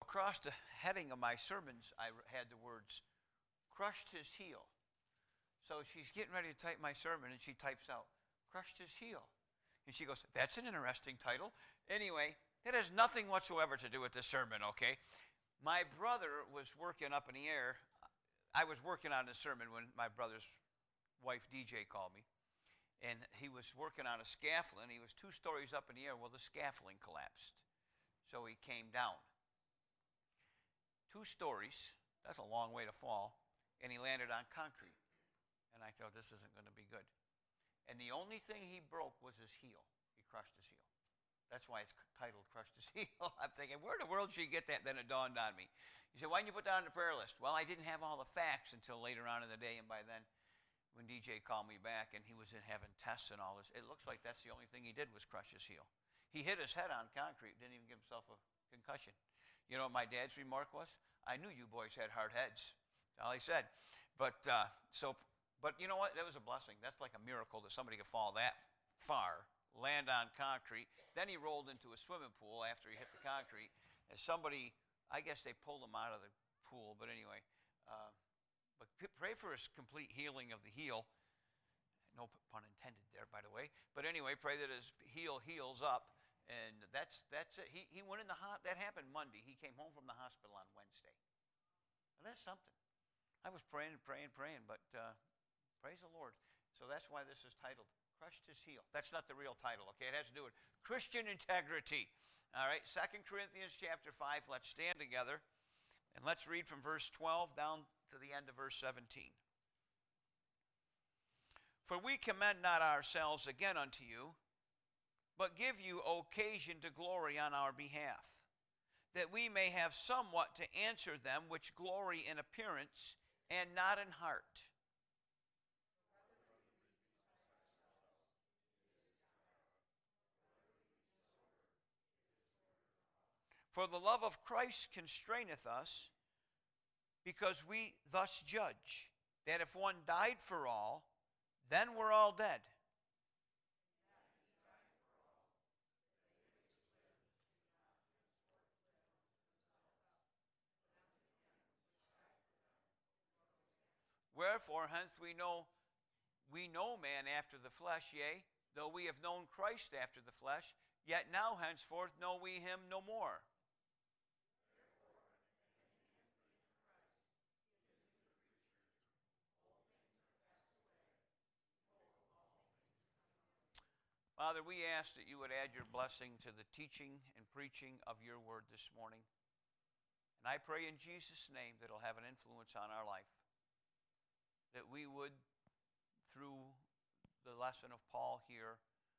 across the heading of my sermons, I had the words, crushed his heel. So she's getting ready to type my sermon, and she types out, crushed his heel. And she goes, that's an interesting title. Anyway, that has nothing whatsoever to do with this sermon, okay? My brother was working up in the air. I was working on this sermon when my brother's wife, DJ, called me. And he was working on a scaffolding. He was 2 stories up in the air. Well, the scaffolding collapsed. So he came down. 2 stories, that's a long way to fall. And he landed on concrete. And I thought, this isn't going to be good. And the only thing he broke was his heel. He crushed his heel. That's why it's titled Crushed His Heel. I'm thinking, where in the world did you get that? Then it dawned on me. He said, why didn't you put that on the prayer list? Well, I didn't have all the facts until later on in the day. And by then, when DJ called me back and he was having tests and all this, it looks like that's the only thing he did was crush his heel. He hit his head on concrete, didn't even give himself a concussion. You know what my dad's remark was? I knew you boys had hard heads. That's all he said. But you know what? That was a blessing. That's like a miracle that somebody could fall that far, land on concrete. Then he rolled into a swimming pool after he hit the concrete. And somebody, I guess they pulled him out of the pool. But anyway, but pray for his complete healing of the heel. No pun intended there, by the way. But anyway, pray that his heel heals up. And that's it. He went in the that happened Monday. He came home from the hospital on Wednesday. And that's something. I was praying, but praise the Lord. So that's why this is titled, Crushed His Heel. That's not the real title, okay? It has to do with Christian integrity. All right, 2 Corinthians chapter 5. Let's stand together. And let's read from verse 12 down to the end of verse 17. For we commend not ourselves again unto you, but give you occasion to glory on our behalf, that we may have somewhat to answer them which glory in appearance and not in heart. For the love of Christ constraineth us, because we thus judge, that if one died for all, then we're all dead. Wherefore, hence we know man after the flesh, yea, though we have known Christ after the flesh, yet now henceforth know we him no more. Father, we ask that you would add your blessing to the teaching and preaching of your word this morning. And I pray in Jesus' name that it'll have an influence on our life. That we would, through the lesson of Paul here,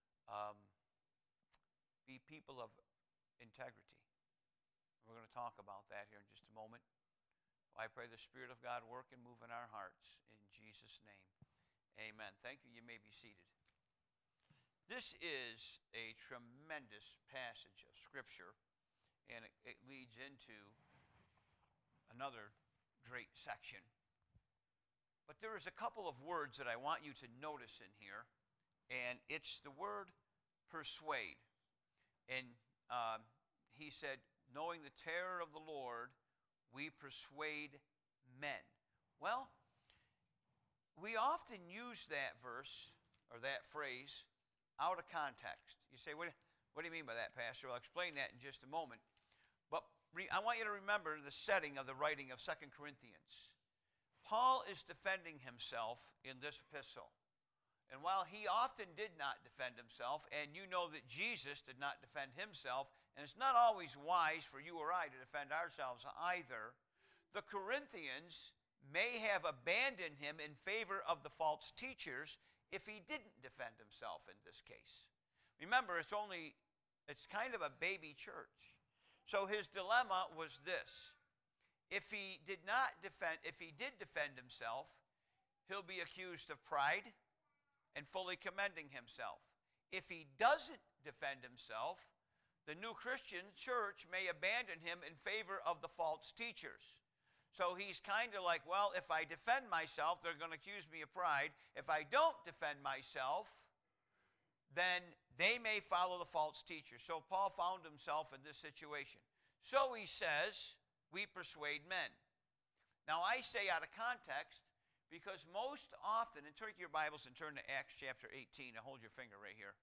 be people of integrity. We're going to talk about that here in just a moment. I pray the Spirit of God work and move in our hearts. In Jesus' name, amen. Thank you. You may be seated. This is a tremendous passage of Scripture, and it leads into another great section. But there is a couple of words that I want you to notice in here, and it's the word persuade. And he said, knowing the terror of the Lord, we persuade men. Well, we often use that verse, or that phrase, out of context. You say, what do you mean by that, Pastor? I'll explain that in just a moment. But I want you to remember the setting of the writing of 2 Corinthians. Paul is defending himself in this epistle. And while he often did not defend himself, and you know that Jesus did not defend himself, and it's not always wise for you or I to defend ourselves either, the Corinthians may have abandoned him in favor of the false teachers if he didn't defend himself in this case. Remember, it's kind of a baby church. So his dilemma was this. If he did defend himself, he'll be accused of pride and fully commending himself. If he doesn't defend himself, the new Christian church may abandon him in favor of the false teachers. So he's kind of like, well, if I defend myself, they're going to accuse me of pride. If I don't defend myself, then they may follow the false teachers. So Paul found himself in this situation. So he says, We persuade men. Now, I say out of context because most often, and take your Bibles and turn to Acts chapter 18, and hold your finger right here.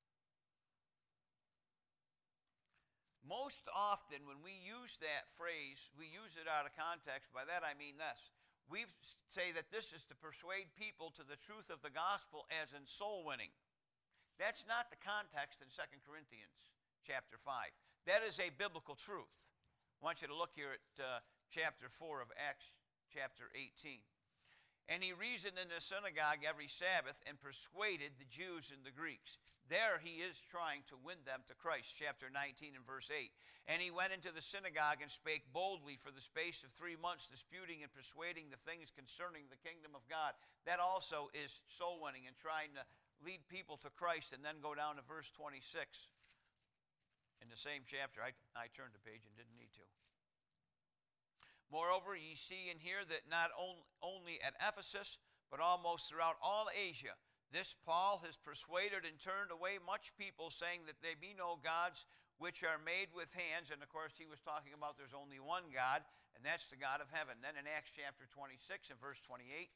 Most often when we use that phrase, we use it out of context. By that I mean this. We say that this is to persuade people to the truth of the gospel as in soul winning. That's not the context in 2 Corinthians chapter 5. That is a biblical truth. I want you to look here at chapter 4 of Acts chapter 18. And he reasoned in the synagogue every Sabbath and persuaded the Jews and the Greeks. There he is trying to win them to Christ, chapter 19 and verse 8. And he went into the synagogue and spake boldly for the space of 3 months, disputing and persuading the things concerning the kingdom of God. That also is soul winning and trying to lead people to Christ. And then go down to verse 26 in the same chapter. I turned the page and didn't need to. Moreover, ye see and hear that not only at Ephesus, but almost throughout all Asia, this Paul has persuaded and turned away much people, saying that there be no gods which are made with hands. And of course, he was talking about there's only one God, and that's the God of heaven. Then in Acts chapter 26 and verse 28,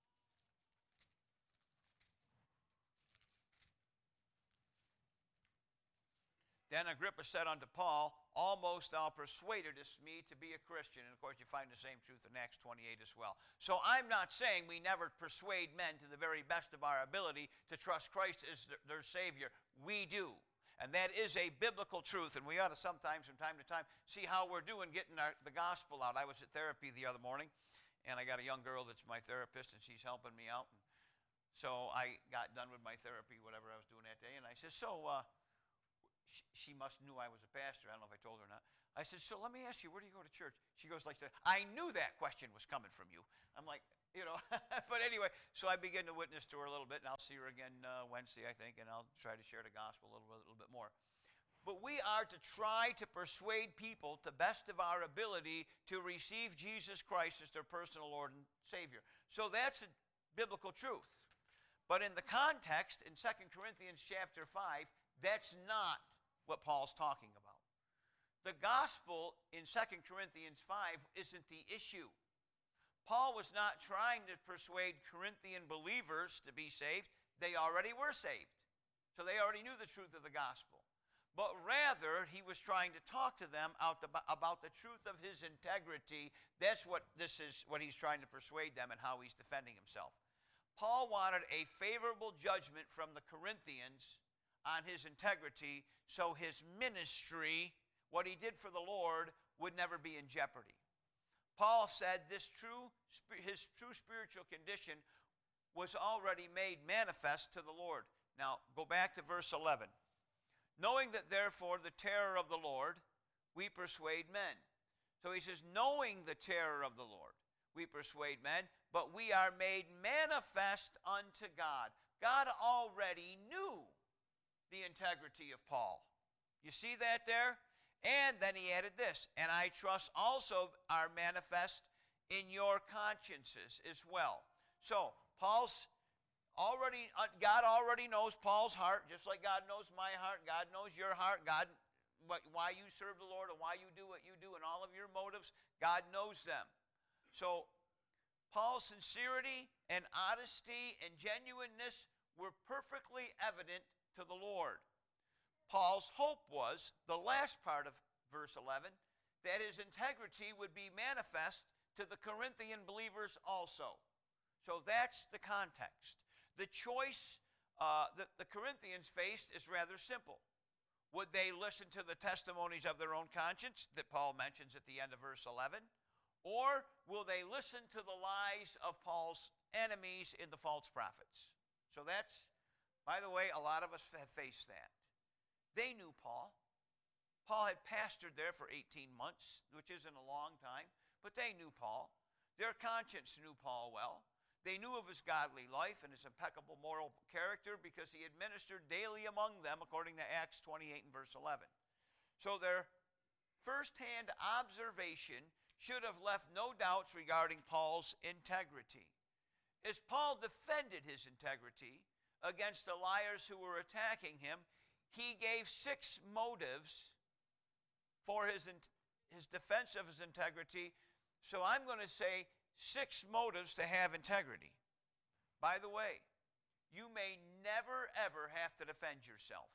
then Agrippa said unto Paul, almost thou persuadedst me to be a Christian. And of course, you find the same truth in Acts 28 as well. So I'm not saying we never persuade men to the very best of our ability to trust Christ as their Savior. We do. And that is a biblical truth. And we ought to sometimes, from time to time, see how we're doing getting the gospel out. I was at therapy the other morning, and I got a young girl that's my therapist, and she's helping me out. And so I got done with my therapy, whatever I was doing that day, and I said, she must knew I was a pastor. I don't know if I told her or not. I said, so let me ask you, where do you go to church? She goes like that. I knew that question was coming from you. I'm like, but anyway, so I begin to witness to her a little bit, and I'll see her again Wednesday, I think, and I'll try to share the gospel a little bit more. But we are to try to persuade people to best of our ability to receive Jesus Christ as their personal Lord and Savior. So that's a biblical truth. But in the context, in 2 Corinthians chapter 5, that's not what Paul's talking about. The gospel in 2 Corinthians 5 isn't the issue. Paul was not trying to persuade Corinthian believers to be saved. They already were saved. So they already knew the truth of the gospel. But rather, he was trying to talk to them about the truth of his integrity. That's what he's trying to persuade them and how he's defending himself. Paul wanted a favorable judgment from the Corinthians on his integrity, so his ministry, what he did for the Lord, would never be in jeopardy. Paul said his true spiritual condition was already made manifest to the Lord. Now, go back to verse 11. Knowing that therefore the terror of the Lord, we persuade men. So he says, knowing the terror of the Lord, we persuade men, but we are made manifest unto God. God already knew the integrity of Paul. You see that there? And then he added this, and I trust also are manifest in your consciences as well. So God already knows Paul's heart, just like God knows my heart. God knows your heart. God, why you serve the Lord and why you do what you do and all of your motives, God knows them. So Paul's sincerity and honesty and genuineness were perfectly evident to the Lord. Paul's hope was, the last part of verse 11, that his integrity would be manifest to the Corinthian believers also. So that's the context. The choice that the Corinthians faced is rather simple. Would they listen to the testimonies of their own conscience that Paul mentions at the end of verse 11? Or will they listen to the lies of Paul's enemies in the false prophets? So that's, by the way, a lot of us have faced that. They knew Paul. Paul had pastored there for 18 months, which isn't a long time, but they knew Paul. Their conscience knew Paul well. They knew of his godly life and his impeccable moral character because he administered daily among them, according to Acts 28 and verse 11. So their firsthand observation should have left no doubts regarding Paul's integrity. As Paul defended his integrity against the liars who were attacking him, he gave 6 motives for his his defense of his integrity. So I'm going to say 6 motives to have integrity. By the way, you may never, ever have to defend yourself.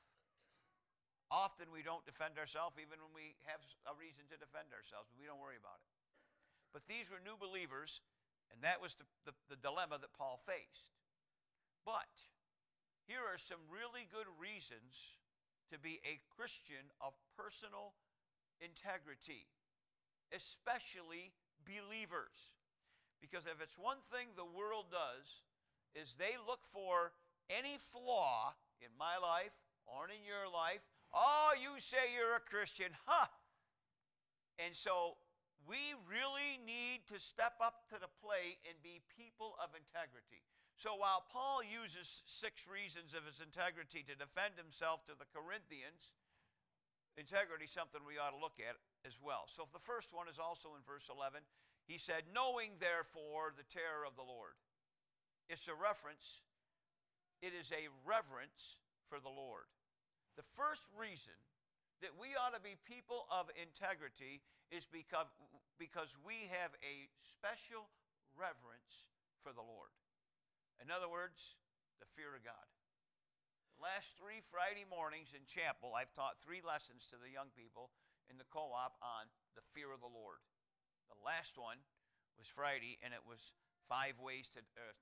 Often we don't defend ourselves even when we have a reason to defend ourselves, but we don't worry about it. But these were new believers, and that was the dilemma that Paul faced. But here are some really good reasons to be a Christian of personal integrity, especially believers. Because if it's one thing the world does, is they look for any flaw in my life or in your life. Oh, you say you're a Christian, huh? And so we really need to step up to the plate and be people of integrity. So while Paul uses 6 reasons of his integrity to defend himself to the Corinthians, integrity is something we ought to look at as well. So the first one is also in verse 11. He said, knowing therefore the terror of the Lord. It's a reference. It is a reverence for the Lord. The first reason that we ought to be people of integrity is because we have a special reverence for the Lord. In other words, the fear of God. The last 3 Friday mornings in chapel, I've taught 3 lessons to the young people in the co-op on the fear of the Lord. The last one was Friday, and it was 7 ways to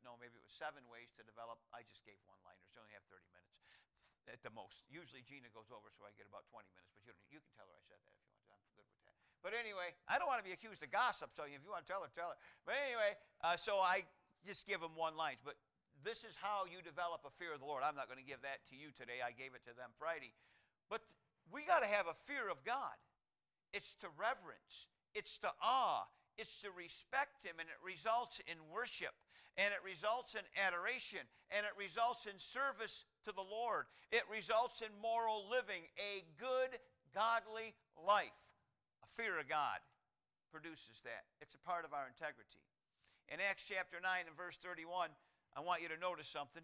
develop. I just gave one-liners. You only have 30 minutes at the most. Usually Gina goes over, so I get about 20 minutes, but you can tell her I said that if you want to. I'm good with that. But anyway, I don't want to be accused of gossip, so if you want to tell her, tell her. But anyway, so I just give them one-liners. But this is how you develop a fear of the Lord. I'm not going to give that to you today. I gave it to them Friday. But we got to have a fear of God. It's to reverence. It's to awe. It's to respect him, and it results in worship, and it results in adoration, and it results in service to the Lord. It results in moral living, a good, godly life. A fear of God produces that. It's a part of our integrity. In Acts chapter 9 and verse 31, I want you to notice something.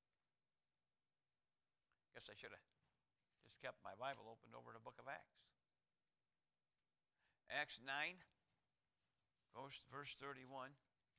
Guess I should have just kept my Bible opened over the book of Acts. Acts 9. Verse 31.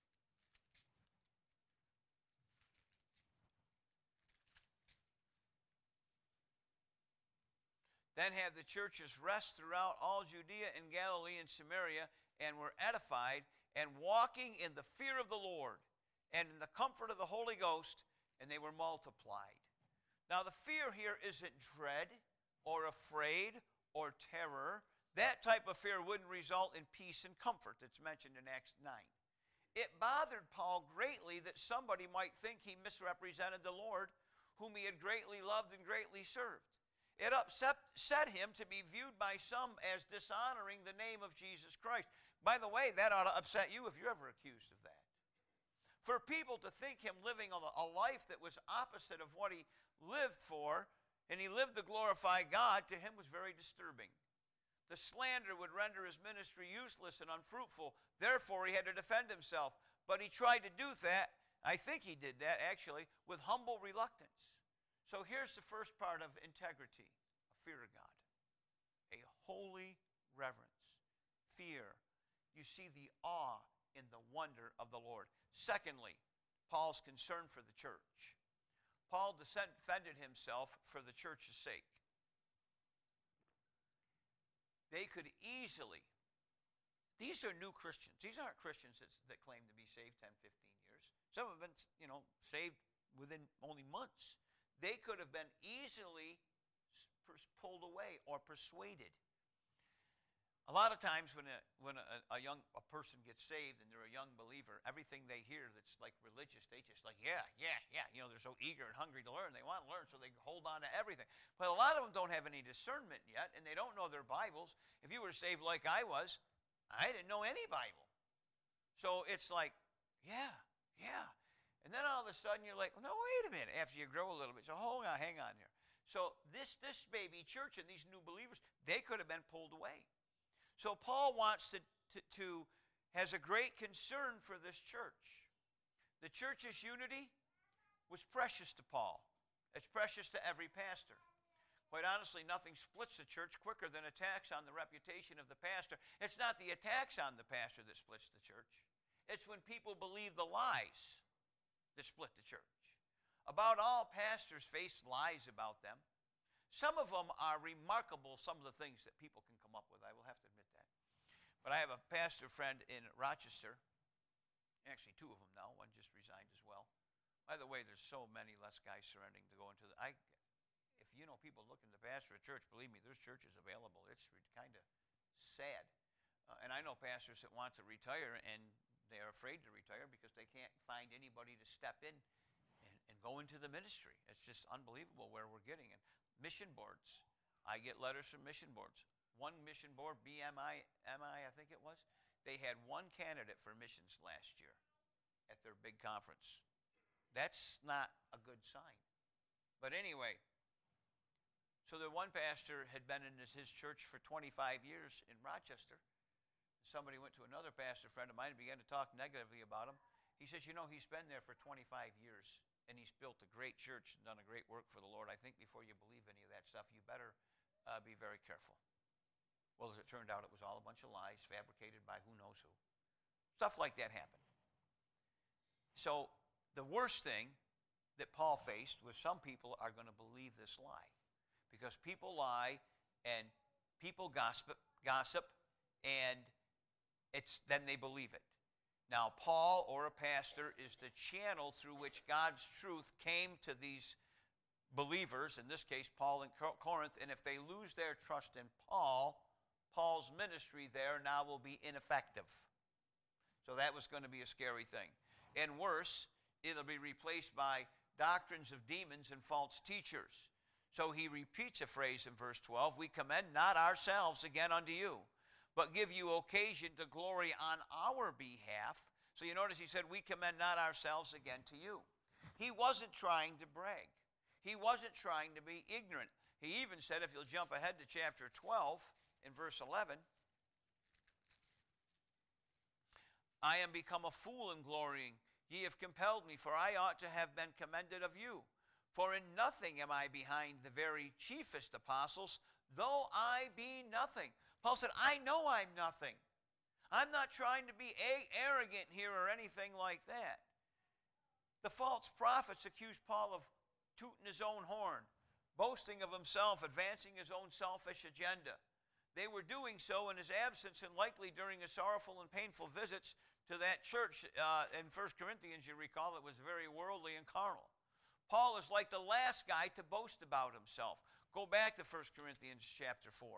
Then had the churches rest throughout all Judea and Galilee and Samaria, and were edified, and walking in the fear of the Lord, and in the comfort of the Holy Ghost, and they were multiplied. Now the fear here isn't dread, or afraid, or terror. That type of fear wouldn't result in peace and comfort that's mentioned in Acts 9. It bothered Paul greatly that somebody might think he misrepresented the Lord, whom he had greatly loved and greatly served. It upset him to be viewed by some as dishonoring the name of Jesus Christ. By the way, that ought to upset you if you're ever accused of that. For people to think him living a life that was opposite of what he lived for, and he lived to glorify God, to him was very disturbing. The slander would render his ministry useless and unfruitful. Therefore, he had to defend himself. But he tried to do that, I think he did that actually, with humble reluctance. So here's the first part of integrity, a fear of God. A holy reverence, fear. You see the awe in the wonder of the Lord. Secondly, Paul's concern for the church. Paul defended himself for the church's sake. They could easily, these are new Christians. These aren't Christians that claim to be saved 10, 15 years. Some have been, saved within only months. They could have been easily pulled away or persuaded. A lot of times when a person gets saved and they're a young believer, everything they hear that's like religious, they just like, yeah. They're so eager and hungry to learn. They want to learn, so they hold on to everything. But a lot of them don't have any discernment yet, and they don't know their Bibles. If you were saved like I was, I didn't know any Bible. So it's like, yeah. And then all of a sudden you're like, no, wait a minute, after you grow a little bit. So hold on, hang on here. So this baby church and these new believers, they could have been pulled away. So Paul has a great concern for this church. The church's unity was precious to Paul. It's precious to every pastor. Quite honestly, nothing splits the church quicker than attacks on the reputation of the pastor. It's not the attacks on the pastor that splits the church. It's when people believe the lies that split the church. About all pastors face lies about them. Some of them are remarkable, some of the things that people can come up with. I will have to admit that. But I have a pastor friend in Rochester. Actually, two of them now. One just resigned as well. By the way, there's so many less guys surrendering to go into the... If you know people looking to pastor a church, believe me, there's churches available. It's kind of sad. And I know pastors that want to retire, and they're afraid to retire because they can't find anybody to step in and go into the ministry. It's just unbelievable where we're getting. And mission boards. I get letters from mission boards. One mission board, BMI, I think it was, they had one candidate for missions last year at their big conference. That's not a good sign. But anyway, so the one pastor had been in his church for 25 years in Rochester. Somebody went to another pastor friend of mine and began to talk negatively about him. He says, he's been there for 25 years, and he's built a great church and done a great work for the Lord. I think before you believe any of that stuff, you better be very careful. Well, as it turned out, it was all a bunch of lies fabricated by who knows who. Stuff like that happened. So the worst thing that Paul faced was some people are going to believe this lie. Because people lie and people gossip, and then they believe it. Now, Paul, or a pastor, is the channel through which God's truth came to these believers, in this case, Paul in Corinth, and if they lose their trust in Paul's ministry there now will be ineffective. So that was going to be a scary thing. And worse, it'll be replaced by doctrines of demons and false teachers. So he repeats a phrase in verse 12, we commend not ourselves again unto you, but give you occasion to glory on our behalf. So you notice he said, we commend not ourselves again to you. He wasn't trying to brag. He wasn't trying to be ignorant. He even said, if you'll jump ahead to chapter 12, in verse 11, I am become a fool in glorying. Ye have compelled me, for I ought to have been commended of you. For in nothing am I behind the very chiefest apostles, though I be nothing. Paul said, I know I'm nothing. I'm not trying to be arrogant here or anything like that. The false prophets accused Paul of tooting his own horn, boasting of himself, advancing his own selfish agenda. They were doing so in his absence and likely during his sorrowful and painful visits to that church in 1 Corinthians, you recall, it was very worldly and carnal. Paul is like the last guy to boast about himself. Go back to 1 Corinthians chapter 4.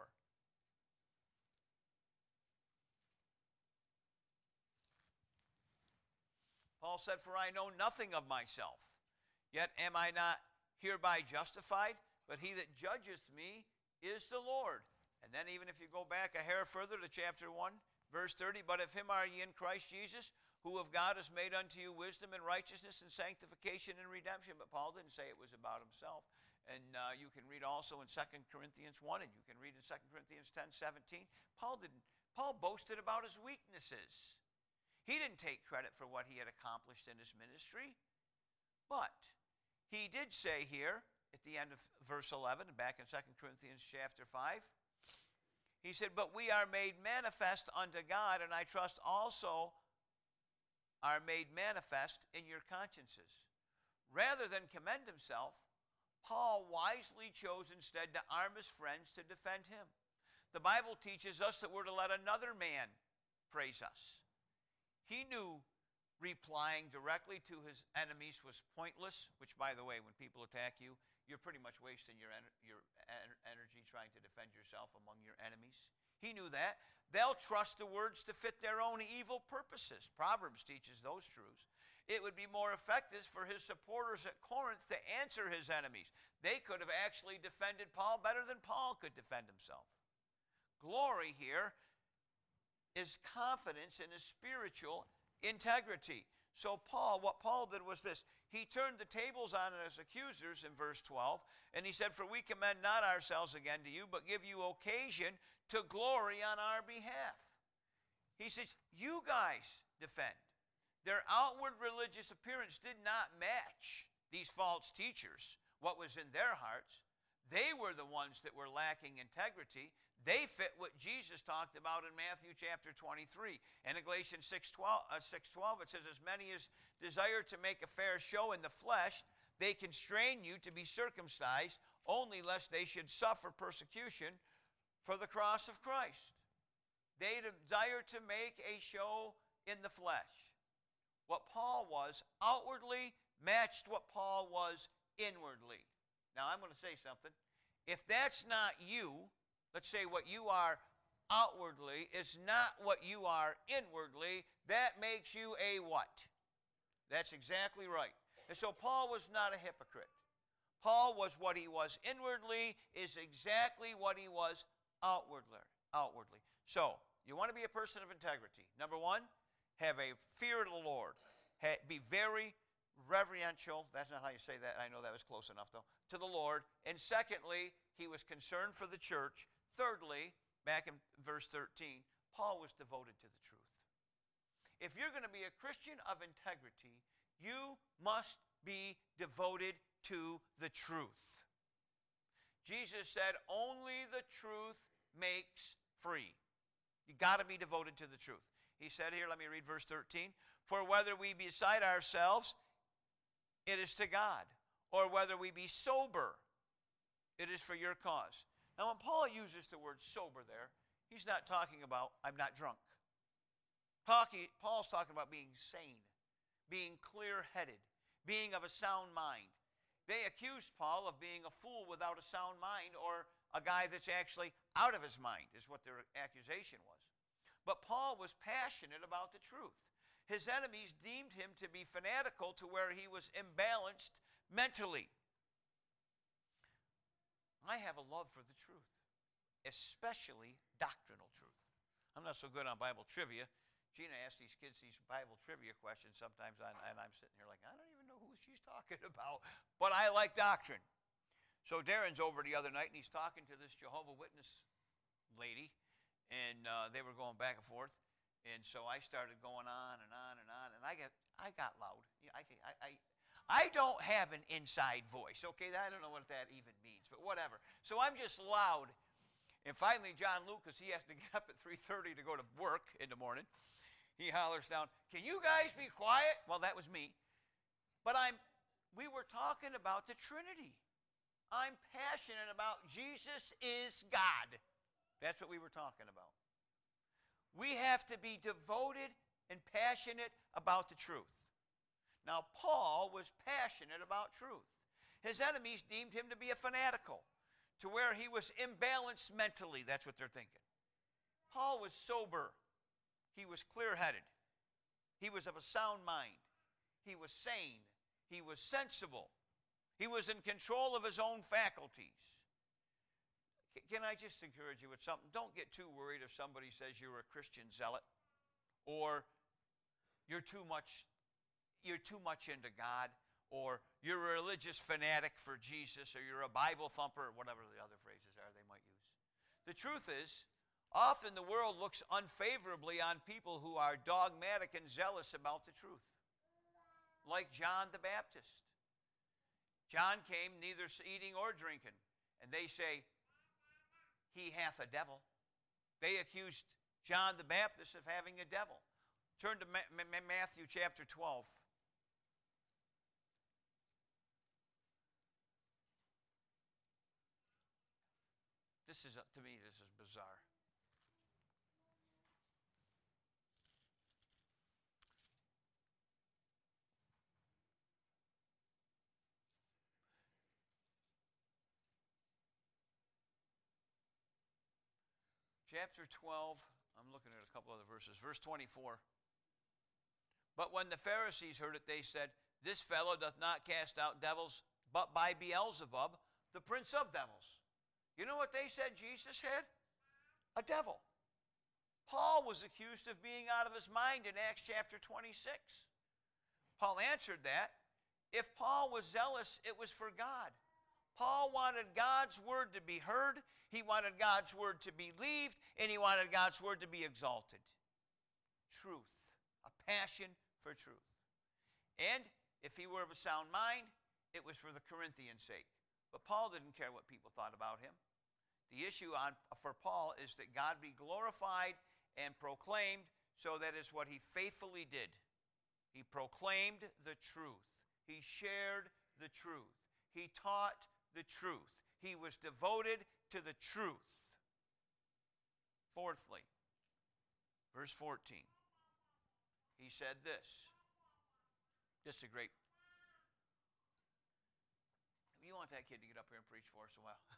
Paul said, for I know nothing of myself, yet am I not hereby justified, but he that judgeth me is the Lord. And then even if you go back a hair further to chapter 1, verse 30, but of him are ye in Christ Jesus, who of God has made unto you wisdom and righteousness and sanctification and redemption. But Paul didn't say it was about himself. And you can read also in 2 Corinthians 1, and you can read in 2 Corinthians 10:17. Paul boasted about his weaknesses. He didn't take credit for what he had accomplished in his ministry. But he did say here at the end of verse 11, back in 2 Corinthians chapter 5, he said, but we are made manifest unto God, and I trust also are made manifest in your consciences. Rather than commend himself, Paul wisely chose instead to arm his friends to defend him. The Bible teaches us that we're to let another man praise us. He knew replying directly to his enemies was pointless, which, by the way, when people attack you, you're pretty much wasting your energy trying to defend yourself among your enemies. He knew that. They'll trust the words to fit their own evil purposes. Proverbs teaches those truths. It would be more effective for his supporters at Corinth to answer his enemies. They could have actually defended Paul better than Paul could defend himself. Glory here is confidence in his spiritual integrity. So what Paul did was this. He turned the tables on his accusers in verse 12, and he said, for we commend not ourselves again to you, but give you occasion to glory on our behalf. He says, you guys defend. Their outward religious appearance did not match these false teachers, what was in their hearts. They were the ones that were lacking integrity. They fit what Jesus talked about in Matthew chapter 23. And in Galatians 6:12, it says, as many as desire to make a fair show in the flesh, they constrain you to be circumcised, only lest they should suffer persecution for the cross of Christ. They desire to make a show in the flesh. What Paul was outwardly matched what Paul was inwardly. Now, I'm going to say something. If that's not you, let's say what you are outwardly is not what you are inwardly, that makes you a what? That's exactly right. And so Paul was not a hypocrite. Paul was what he was inwardly is exactly what he was outwardly. So, you want to be a person of integrity. Number one, have a fear of the Lord. Be very reverential. That's not how you say that. I know that was close enough, though. To the Lord. And secondly, he was concerned for the church. Thirdly, back in verse 13, Paul was devoted to the truth. If you're going to be a Christian of integrity, you must be devoted to the truth. Jesus said, only the truth makes free. You got to be devoted to the truth. He said here, let me read verse 13. For whether we be beside ourselves, it is to God. Or whether we be sober, it is for your cause. Now, when Paul uses the word sober there, he's not talking about, I'm not drunk. Paul's talking about being sane, being clear-headed, being of a sound mind. They accused Paul of being a fool without a sound mind, or a guy that's actually out of his mind, is what their accusation was. But Paul was passionate about the truth. His enemies deemed him to be fanatical to where he was imbalanced mentally. I have a love for the truth, especially doctrinal truth. I'm not so good on Bible trivia. Gina asks these kids these Bible trivia questions sometimes, and I'm sitting here like, I don't even know who she's talking about, but I like doctrine. So Darren's over the other night, and he's talking to this Jehovah's Witness lady, and they were going back and forth, and so I started going on and on and on, and I got loud. I don't have an inside voice, okay? I don't know what that even means, but whatever. So I'm just loud. And finally, John Lucas, he has to get up at 3:30 to go to work in the morning. He hollers down, can you guys be quiet? Well, that was me. But we were talking about the Trinity. I'm passionate about Jesus is God. That's what we were talking about. We have to be devoted and passionate about the truth. Now, Paul was passionate about truth. His enemies deemed him to be a fanatical, to where he was imbalanced mentally. That's what they're thinking. Paul was sober. He was clear-headed. He was of a sound mind. He was sane. He was sensible. He was in control of his own faculties. Can I just encourage you with something? Don't get too worried if somebody says you're a Christian zealot, or you're too much into God, or you're a religious fanatic for Jesus, or you're a Bible thumper, or whatever the other phrases are they might use. The truth is, often the world looks unfavorably on people who are dogmatic and zealous about the truth, like John the Baptist. John came neither eating or drinking, and they say, he hath a devil. They accused John the Baptist of having a devil. Turn to Matthew chapter 12. To me, this is bizarre. Chapter 12, I'm looking at a couple other verses. Verse 24. But when the Pharisees heard it, they said, this fellow doth not cast out devils, but by Beelzebub, the prince of devils. You know what they said Jesus had? A devil. Paul was accused of being out of his mind in Acts chapter 26. Paul answered that. If Paul was zealous, it was for God. Paul wanted God's word to be heard, he wanted God's word to be believed, and he wanted God's word to be exalted. Truth, a passion for truth. And if he were of a sound mind, it was for the Corinthians' sake. But Paul didn't care what people thought about him. The issue for Paul is that God be glorified and proclaimed, so that is what he faithfully did. He proclaimed the truth. He shared the truth. He taught the truth. He was devoted to the truth. Fourthly, verse 14, he said this. Just a great... You want that kid to get up here and preach for us a while.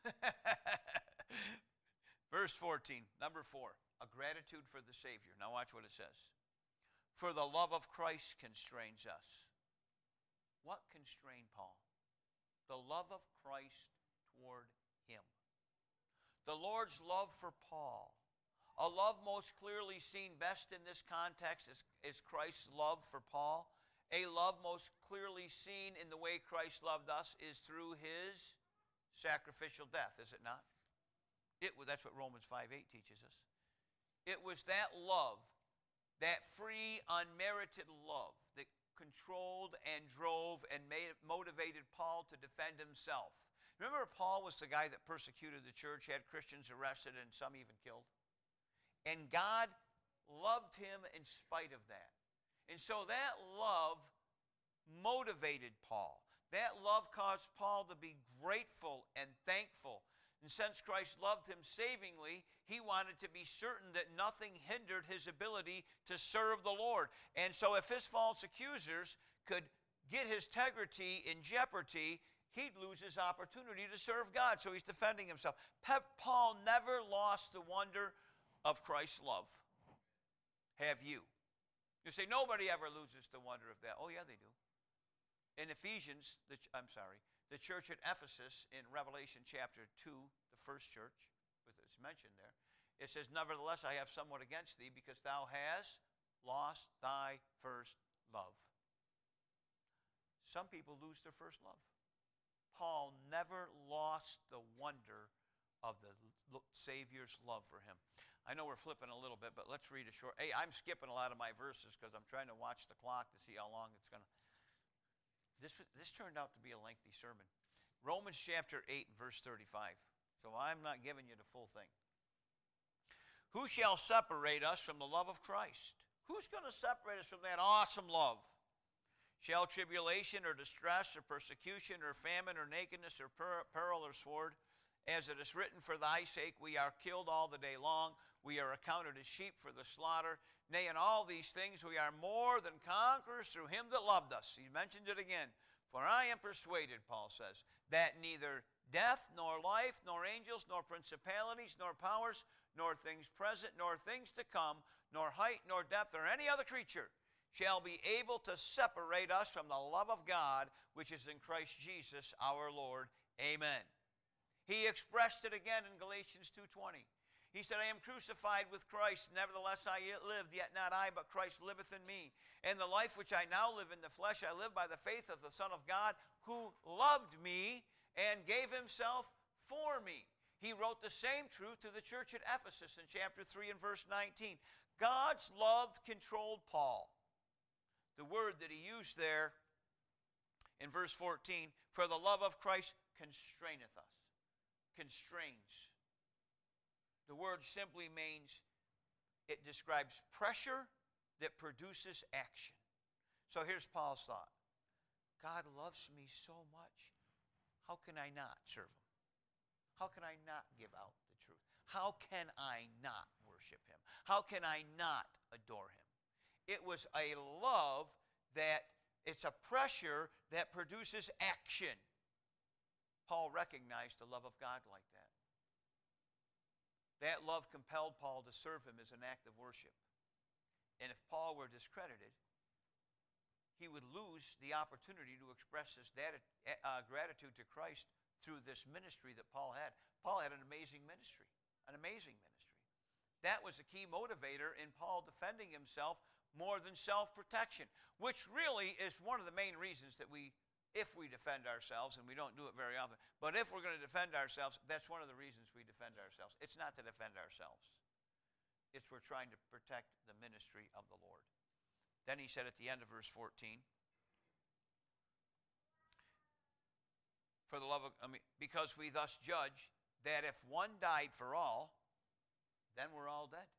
Verse 14, number 4, a gratitude for the Savior. Now watch what it says. For the love of Christ constrains us. What constrained Paul? The love of Christ toward him. The Lord's love for Paul. A love most clearly seen best in this context is Christ's love for Paul. A love most clearly seen in the way Christ loved us is through his sacrificial death, is it not? That's what Romans 5:8 teaches us. It was that love, that free, unmerited love, that controlled and drove and motivated Paul to defend himself. Remember, Paul was the guy that persecuted the church, had Christians arrested, and some even killed? And God loved him in spite of that. And so that love motivated Paul. That love caused Paul to be grateful and thankful. And since Christ loved him savingly, he wanted to be certain that nothing hindered his ability to serve the Lord. And so if his false accusers could get his integrity in jeopardy, he'd lose his opportunity to serve God. So he's defending himself. Paul never lost the wonder of Christ's love. Have you? You say, nobody ever loses the wonder of that. Oh, yeah, they do. In Ephesians, the church at Ephesus in Revelation chapter 2, the first church, it's mentioned there, it says, nevertheless, I have somewhat against thee, because thou hast lost thy first love. Some people lose their first love. Paul never lost the wonder of the Savior's love for him. I know we're flipping a little bit, but let's read a short... Hey, I'm skipping a lot of my verses because I'm trying to watch the clock to see how long it's going to... This turned out to be a lengthy sermon. Romans chapter 8 and verse 35. So I'm not giving you the full thing. Who shall separate us from the love of Christ? Who's going to separate us from that awesome love? Shall tribulation or distress or persecution or famine or nakedness or peril or sword? As it is written, for thy sake we are killed all the day long. We are accounted as sheep for the slaughter. Nay, in all these things we are more than conquerors through him that loved us. He mentions it again. For I am persuaded, Paul says, that neither death, nor life, nor angels, nor principalities, nor powers, nor things present, nor things to come, nor height, nor depth, or any other creature shall be able to separate us from the love of God, which is in Christ Jesus our Lord. Amen. He expressed it again in Galatians 2:20. He said, I am crucified with Christ, nevertheless I live, yet not I, but Christ liveth in me. And the life which I now live in the flesh, I live by the faith of the Son of God, who loved me and gave himself for me. He wrote the same truth to the church at Ephesus in chapter 3 and verse 19. God's love controlled Paul. The word that he used there in verse 14, for the love of Christ constraineth us. Constrains. The word simply means it describes pressure that produces action. So here's Paul's thought. God loves me so much. How can I not serve him? How can I not give out the truth? How can I not worship him? How can I not adore him? It was a love that, it's a pressure that produces action. Paul recognized the love of God like that. That love compelled Paul to serve him as an act of worship. And if Paul were discredited, he would lose the opportunity to express his gratitude to Christ through this ministry that Paul had. Paul had an amazing ministry, an amazing ministry. That was a key motivator in Paul defending himself more than self-protection, which really is one of the main reasons that if we defend ourselves, and we don't do it very often, but if we're going to defend ourselves, that's one of the reasons we defend ourselves. It's not to defend ourselves. It's we're trying to protect the ministry of the Lord. Then he said at the end of verse 14, For the love of, because we thus judge that if one died for all, then we're all dead.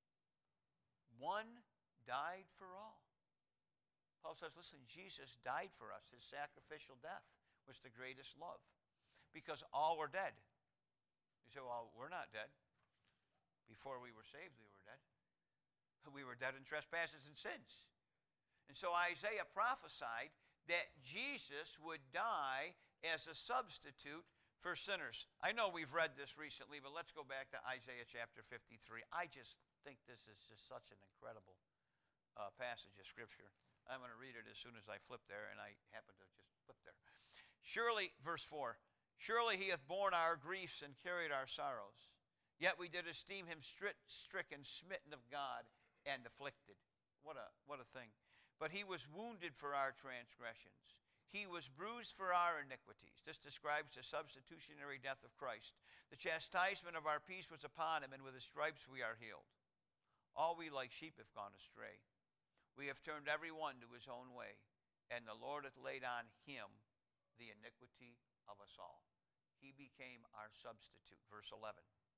One died for all. Paul says, listen, Jesus died for us. His sacrificial death was the greatest love, because all were dead. You say, well, we're not dead. Before we were saved, we were dead. We were dead in trespasses and sins. And so Isaiah prophesied that Jesus would die as a substitute for sinners. I know we've read this recently, but let's go back to Isaiah chapter 53. I just think this is just such an incredible passage of Scripture. I'm going to read it as soon as I flip there, and I happen to just flip there. Surely, verse 4, surely he hath borne our griefs and carried our sorrows. Yet we did esteem him stricken, smitten of God, and afflicted. What a thing. But he was wounded for our transgressions. He was bruised for our iniquities. This describes the substitutionary death of Christ. The chastisement of our peace was upon him, and with his stripes we are healed. All we like sheep have gone astray. We have turned every one to his own way, and the Lord hath laid on him the iniquity of us all. He became our substitute. Verse 11.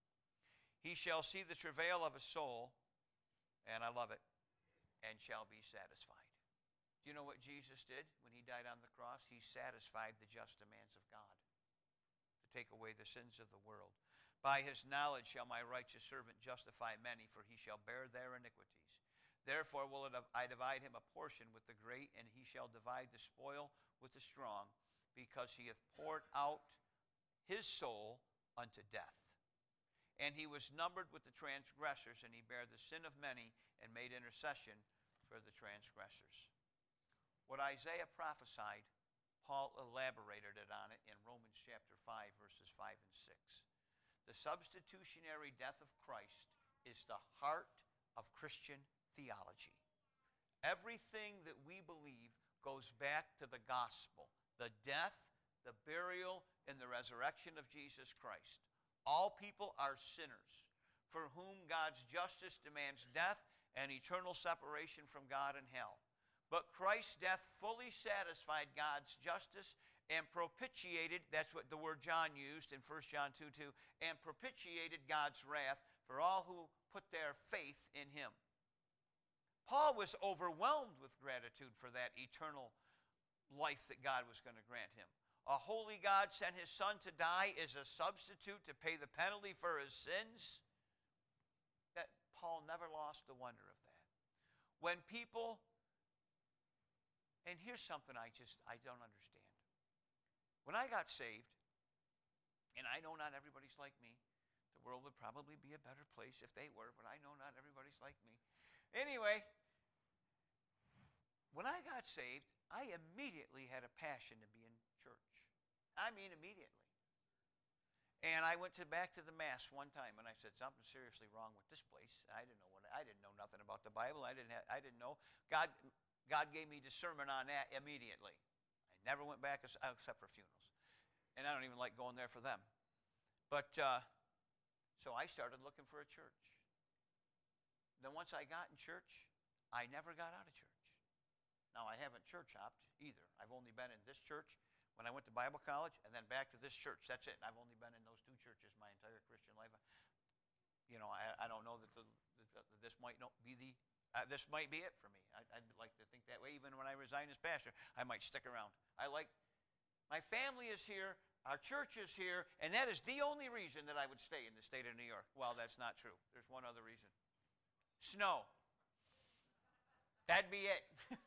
He shall see the travail of his soul, and I love it, and shall be satisfied. Do you know what Jesus did when he died on the cross? He satisfied the just demands of God to take away the sins of the world. By his knowledge shall my righteous servant justify many, for he shall bear their iniquities. Therefore will I divide him a portion with the great, and he shall divide the spoil with the strong, because he hath poured out his soul unto death. And he was numbered with the transgressors, and he bare the sin of many, and made intercession for the transgressors. What Isaiah prophesied, Paul elaborated on it in Romans chapter 5, verses 5 and 6. The substitutionary death of Christ is the heart of Christian theology. Everything that we believe goes back to the gospel, the death, the burial, and the resurrection of Jesus Christ. All people are sinners, for whom God's justice demands death and eternal separation from God in hell. But Christ's death fully satisfied God's justice and propitiated, that's what the word John used in 1 John 2:2, and propitiated God's wrath for all who put their faith in him. Paul was overwhelmed with gratitude for that eternal life that God was going to grant him. A holy God sent his Son to die as a substitute to pay the penalty for his sins. That Paul never lost the wonder of that. When people, and here's something I don't understand. When I got saved, and I know not everybody's like me, the world would probably be a better place if they were, but I know not everybody's like me. Anyway, when I got saved, I immediately had a passion to be in church. I mean, immediately. And I went back to the Mass one time, and I said, something seriously wrong with this place. I didn't know nothing about the Bible. I didn't know. God gave me discernment on that immediately. I never went back except for funerals. And I don't even like going there for them. But, so I started looking for a church. Then once I got in church, I never got out of church. Now, I haven't church hopped either. I've only been in this church when I went to Bible college, and then back to this church. That's it. I've only been in those two churches my entire Christian life. You know, I don't know that this might be this might be it for me. I'd like to think that way. Even when I resign as pastor, I might stick around. My family is here, our church is here, and that is the only reason that I would stay in the state of New York. Well, that's not true. There's one other reason. Snow. That'd be it.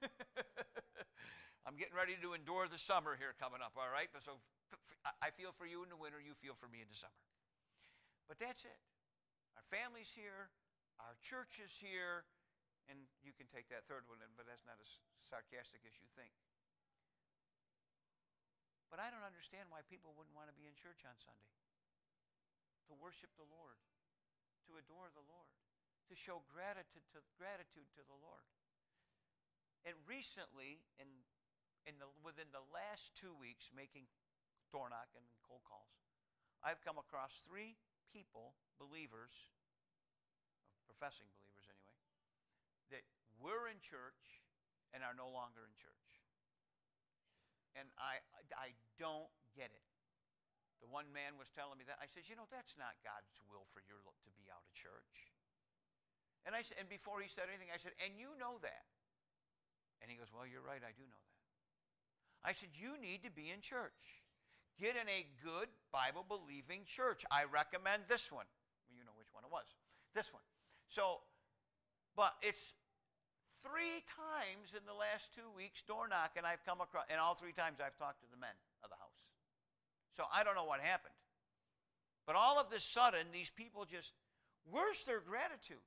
I'm getting ready to endure the summer here coming up, all right? So I feel for you in the winter, you feel for me in the summer. But that's it. Our family's here, our church is here, and you can take that third one in, but that's not as sarcastic as you think. But I don't understand why people wouldn't want to be in church on Sunday. To worship the Lord, to adore the Lord, to show gratitude to the Lord. And recently, within the last 2 weeks, making door knocking and cold calls, I've come across 3 people, believers, professing believers anyway, that were in church and are no longer in church. And I don't get it. The one man was telling me that. I said, that's not God's will for you to be out of church. And before he said anything, I said, and you know that. And he goes, well, you're right, I do know that. I said, you need to be in church. Get in a good Bible-believing church. I recommend this one. Well, you know which one it was. This one. So, but it's 3 times in the last 2 weeks door knocking I've come across, and all 3 times I've talked to the men of the house. So I don't know what happened. But all of a sudden, these people just, where's their gratitude?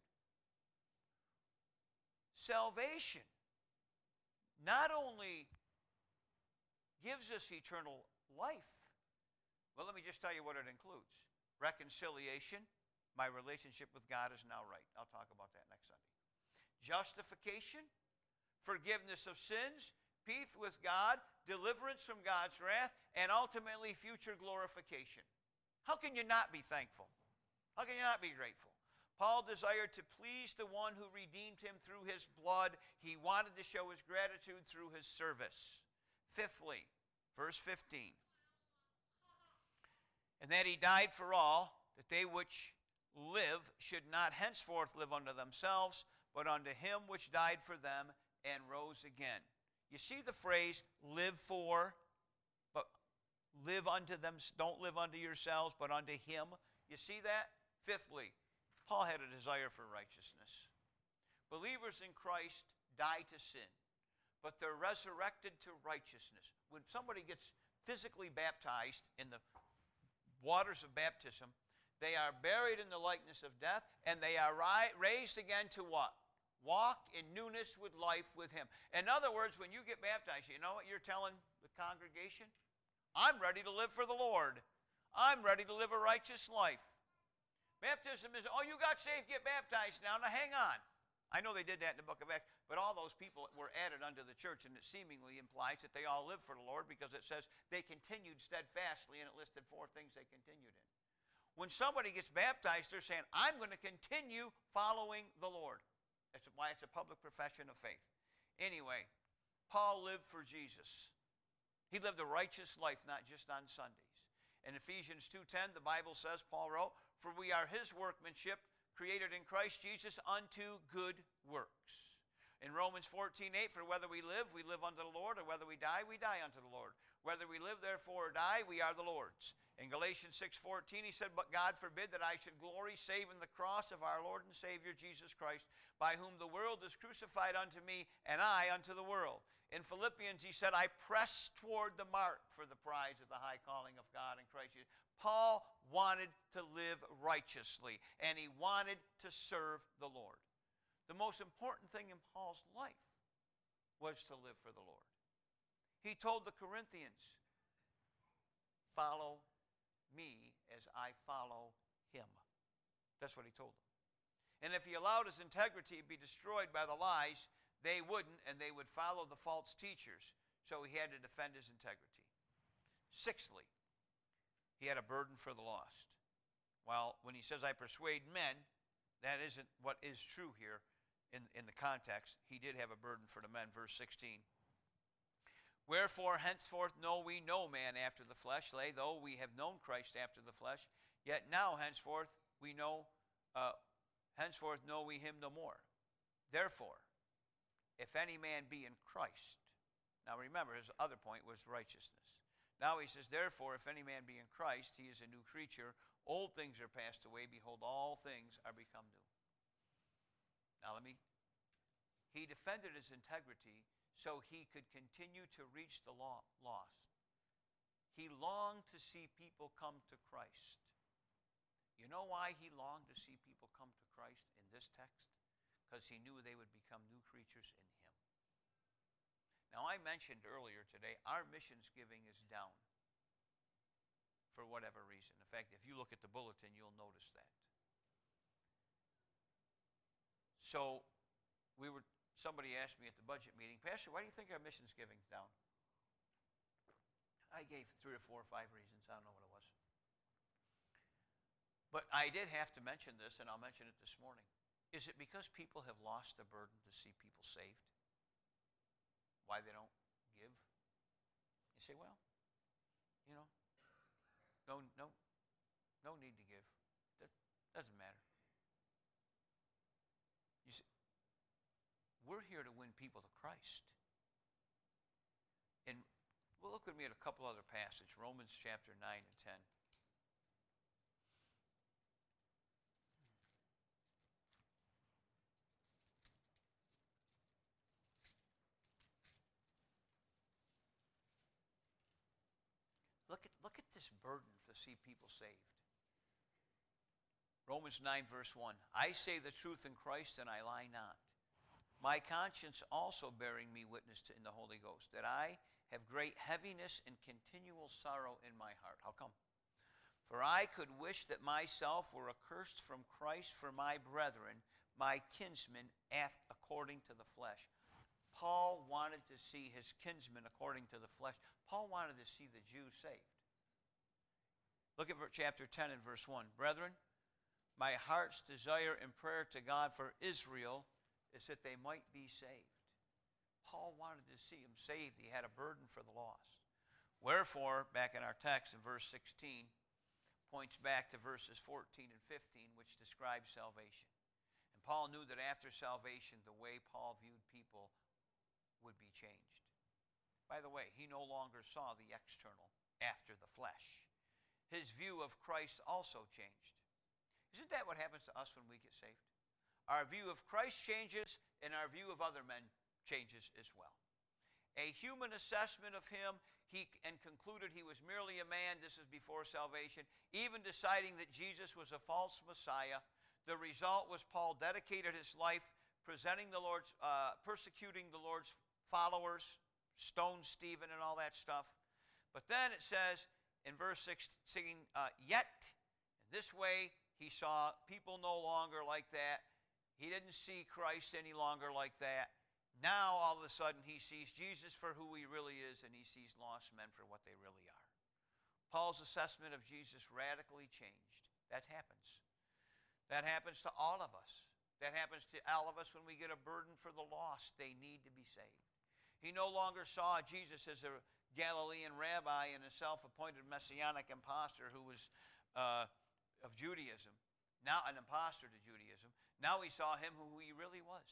Salvation not only gives us eternal life, well, let me just tell you what it includes. Reconciliation. My relationship with God is now right. I'll talk about that next Sunday. Justification, forgiveness of sins, peace with God, deliverance from God's wrath, and ultimately future glorification. How can you not be thankful? How can you not be grateful? Paul desired to please the one who redeemed him through his blood. He wanted to show his gratitude through his service. Fifthly, verse 15. And that he died for all, that they which live should not henceforth live unto themselves, but unto him which died for them and rose again. You see the phrase, live for, but live unto them, don't live unto yourselves, but unto him. You see that? Fifthly, Paul had a desire for righteousness. Believers in Christ die to sin, but they're resurrected to righteousness. When somebody gets physically baptized in the waters of baptism, they are buried in the likeness of death, and they are raised again to what? Walk in newness with life with him. In other words, when you get baptized, you know what you're telling the congregation? I'm ready to live for the Lord. I'm ready to live a righteous life. Baptism is, oh, you got saved, get baptized now. Now hang on. I know they did that in the book of Acts, but all those people were added unto the church, and it seemingly implies that they all lived for the Lord, because it says they continued steadfastly, and it listed 4 things they continued in. When somebody gets baptized, they're saying, I'm going to continue following the Lord. That's why it's a public profession of faith. Anyway, Paul lived for Jesus. He lived a righteous life, not just on Sundays. In Ephesians 2:10, the Bible says, Paul wrote, for we are his workmanship, created in Christ Jesus unto good works. In Romans 14:8, for whether we live unto the Lord, or whether we die unto the Lord. Whether we live, therefore, or die, we are the Lord's. In Galatians 6:14, he said, but God forbid that I should glory save in the cross of our Lord and Savior Jesus Christ, by whom the world is crucified unto me, and I unto the world. In Philippians, he said, I press toward the mark for the prize of the high calling of God in Christ Jesus. Paul wanted to live righteously, and he wanted to serve the Lord. The most important thing in Paul's life was to live for the Lord. He told the Corinthians, follow me as I follow him. That's what he told them. And if he allowed his integrity to be destroyed by the lies, they wouldn't, and they would follow the false teachers. So he had to defend his integrity. Sixthly, he had a burden for the lost. Well, when he says, I persuade men, that isn't what is true here in the context. He did have a burden for the men. Verse 16. Wherefore, henceforth know we no man after the flesh, though we have known Christ after the flesh, yet now henceforth we know, henceforth know we him no more. Therefore, if any man be in Christ, now remember his other point was righteousness. Now he says, therefore, if any man be in Christ, he is a new creature. Old things are passed away. Behold, all things are become new. Now he defended his integrity so he could continue to reach the lost. He longed to see people come to Christ. You know why he longed to see people come to Christ in this text? Because he knew they would become new creatures in him. Now, I mentioned earlier today, our missions giving is down for whatever reason. In fact, if you look at the bulletin, you'll notice that. So, somebody asked me at the budget meeting, Pastor, why do you think our missions giving's down? I gave 3 or 4 or 5 reasons. I don't know what it was. But I did have to mention this, and I'll mention it this morning. Is it because people have lost the burden to see people saved? Why they don't give? You say, well, no Christ. And well, look with me at a couple other passages, Romans chapter 9 and 10. Look at this burden to see people saved. Romans 9, verse 1. I say the truth in Christ, and I lie not. My conscience also bearing me witness in the Holy Ghost, that I have great heaviness and continual sorrow in my heart. How come? For I could wish that myself were accursed from Christ for my brethren, my kinsmen, according to the flesh. Paul wanted to see his kinsmen according to the flesh. Paul wanted to see the Jews saved. Look at chapter 10 and verse 1. Brethren, my heart's desire and prayer to God for Israel is that they might be saved. Paul wanted to see them saved. He had a burden for the lost. Wherefore, back in our text in verse 16, points back to verses 14 and 15, which describe salvation. And Paul knew that after salvation, the way Paul viewed people would be changed. By the way, he no longer saw the external after the flesh. His view of Christ also changed. Isn't that what happens to us when we get saved? Our view of Christ changes, and our view of other men changes as well. A human assessment of him, and concluded he was merely a man. This is before salvation. Even deciding that Jesus was a false Messiah. The result was Paul dedicated his life persecuting the Lord's followers, stoned Stephen and all that stuff. But then it says in verse 16, yet in this way he saw people no longer like that. He didn't see Christ any longer like that. Now all of a sudden he sees Jesus for who he really is, and he sees lost men for what they really are. Paul's assessment of Jesus radically changed. That happens. That happens to all of us. That happens to all of us when we get a burden for the lost. They need to be saved. He no longer saw Jesus as a Galilean rabbi and a self-appointed messianic impostor who was of Judaism, now an impostor to Judaism. Now he saw him who he really was.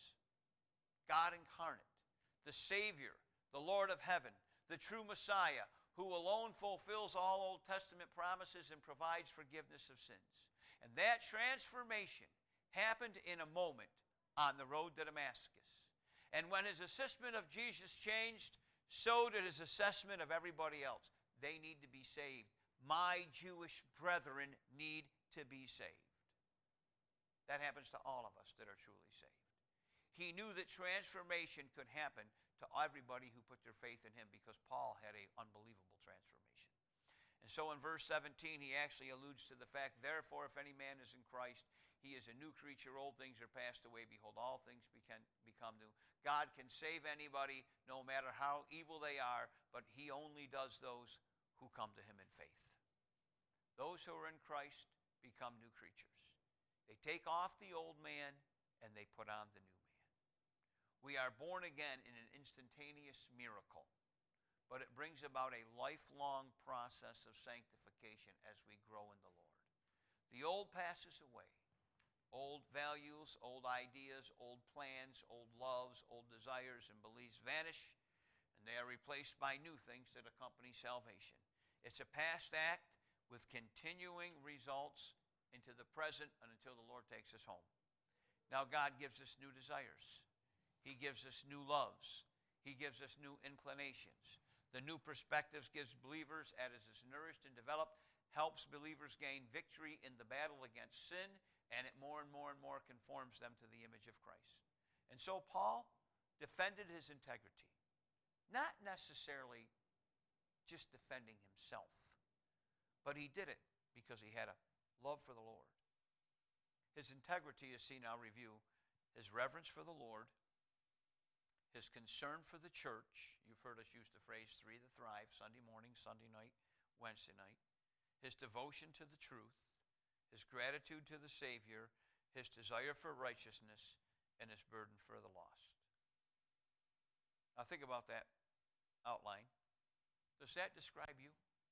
God incarnate, the Savior, the Lord of heaven, the true Messiah, who alone fulfills all Old Testament promises and provides forgiveness of sins. And that transformation happened in a moment on the road to Damascus. And when his assessment of Jesus changed, so did his assessment of everybody else. They need to be saved. My Jewish brethren need to be saved. That happens to all of us that are truly saved. He knew that transformation could happen to everybody who put their faith in him, because Paul had an unbelievable transformation. And so in verse 17, he actually alludes to the fact, therefore, if any man is in Christ, he is a new creature. Old things are passed away. Behold, all things become new. God can save anybody, no matter how evil they are, but he only does those who come to him in faith. Those who are in Christ become new creatures. They take off the old man and they put on the new man. We are born again in an instantaneous miracle, but it brings about a lifelong process of sanctification as we grow in the Lord. The old passes away. Old values, old ideas, old plans, old loves, old desires and beliefs vanish, and they are replaced by new things that accompany salvation. It's a past act with continuing results into the present and until the Lord takes us home. Now God gives us new desires. He gives us new loves. He gives us new inclinations. The new perspectives gives believers, as is nourished and developed, helps believers gain victory in the battle against sin, and it more and more and more conforms them to the image of Christ. And so Paul defended his integrity, not necessarily just defending himself, but he did it because he had a love for the Lord. His integrity is seen, I'll review, his reverence for the Lord, his concern for the church. You've heard us use the phrase 3 to thrive, Sunday morning, Sunday night, Wednesday night. His devotion to the truth, his gratitude to the Savior, his desire for righteousness, and his burden for the lost. Now think about that outline. Does that describe you?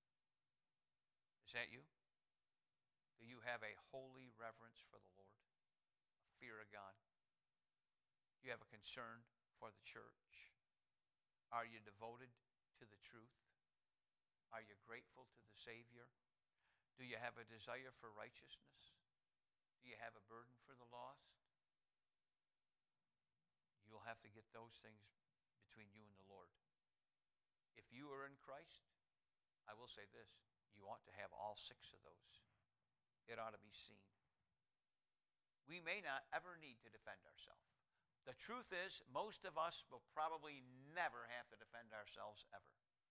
Is that you? Do you have a holy reverence for the Lord? A fear of God? Do you have a concern for the church? Are you devoted to the truth? Are you grateful to the Savior? Do you have a desire for righteousness? Do you have a burden for the lost? You'll have to get those things between you and the Lord. If you are in Christ, I will say this, you ought to have all 6 of those. It ought to be seen. We may not ever need to defend ourselves. The truth is, most of us will probably never have to defend ourselves ever.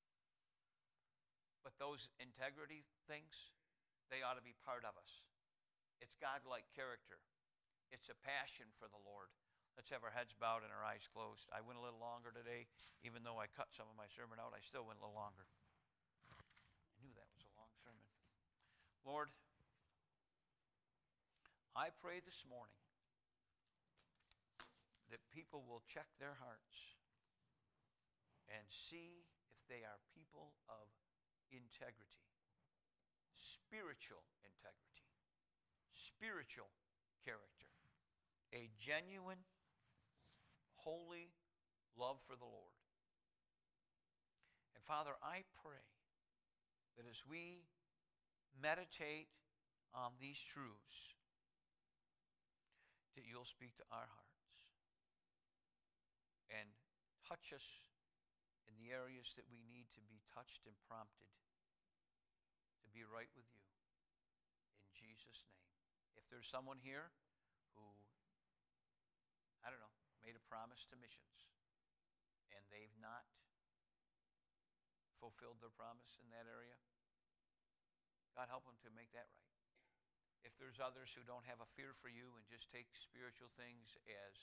But those integrity things, they ought to be part of us. It's God-like character. It's a passion for the Lord. Let's have our heads bowed and our eyes closed. I went a little longer today. Even though I cut some of my sermon out, I still went a little longer. I knew that was a long sermon. Lord, I pray this morning that people will check their hearts and see if they are people of integrity, spiritual integrity, spiritual character, a genuine, holy love for the Lord. And Father, I pray that as we meditate on these truths, that you'll speak to our hearts and touch us in the areas that we need to be touched and prompted to be right with you. In Jesus' name. If there's someone here who, I don't know, made a promise to missions and they've not fulfilled their promise in that area, God help them to make that right. If there's others who don't have a fear for you and just take spiritual things as,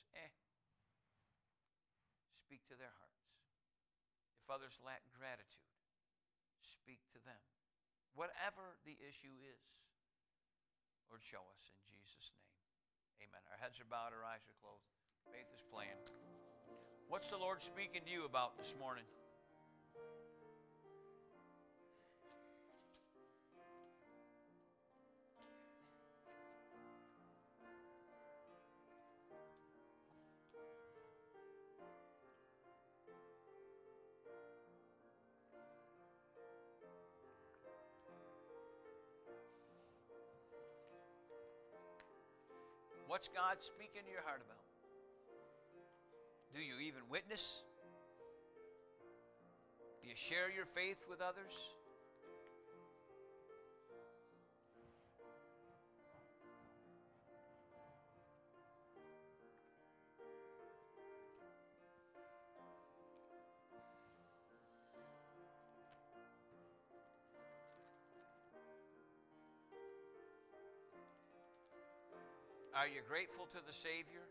speak to their hearts. If others lack gratitude, speak to them. Whatever the issue is, Lord, show us in Jesus' name. Amen. Our heads are bowed, our eyes are closed. Faith is playing. What's the Lord speaking to you about this morning? What's God speaking to your heart about? Do you even witness? Do you share your faith with others? Are you grateful to the Savior?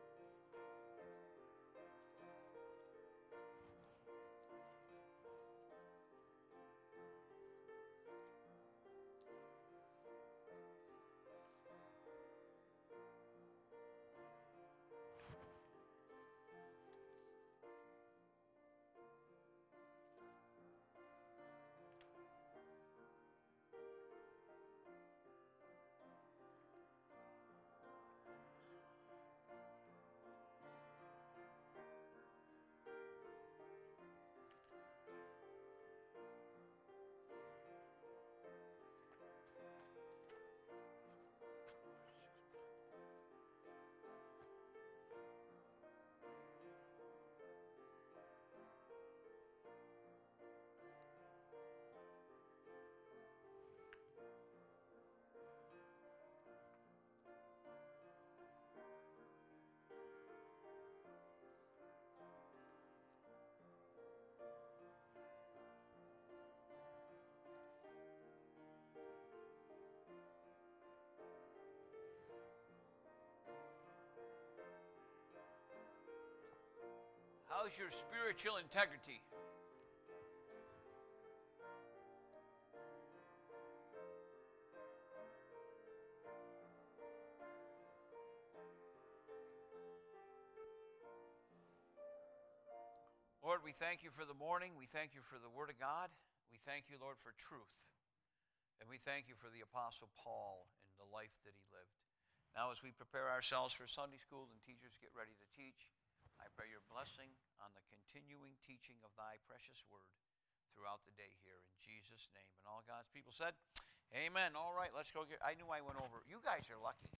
How's your spiritual integrity? Lord, we thank you for the morning. We thank you for the Word of God. We thank you, Lord, for truth. And we thank you for the Apostle Paul and the life that he lived. Now, as we prepare ourselves for Sunday school and teachers get ready to teach, I pray your blessing on the continuing teaching teaching of thy precious word throughout the day here in Jesus' name. And all God's people said, amen. All right, let's go get, I knew I went over. You guys are lucky.